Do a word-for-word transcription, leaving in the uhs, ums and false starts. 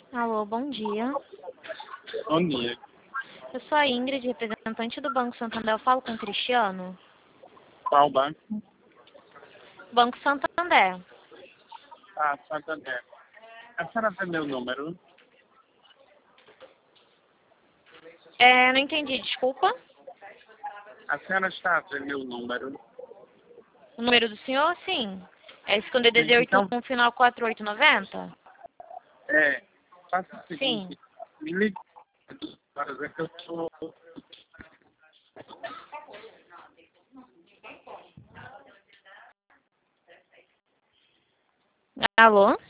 Alô, bom dia. Bom dia. Eu sou a Ingrid, representante do Banco Santander. Eu falo com o Cristiano. Qual banco? Banco Santander. Ah, Santander. A senhora tem meu número? É, não entendi, desculpa. A senhora está a ter meu número? O número do senhor, sim. É esse com D D Sim, D então, oitenta e um, final quatro oito nove zero? é, faça o Sim. seguinte, me ligue para ver que eu estou... Alô?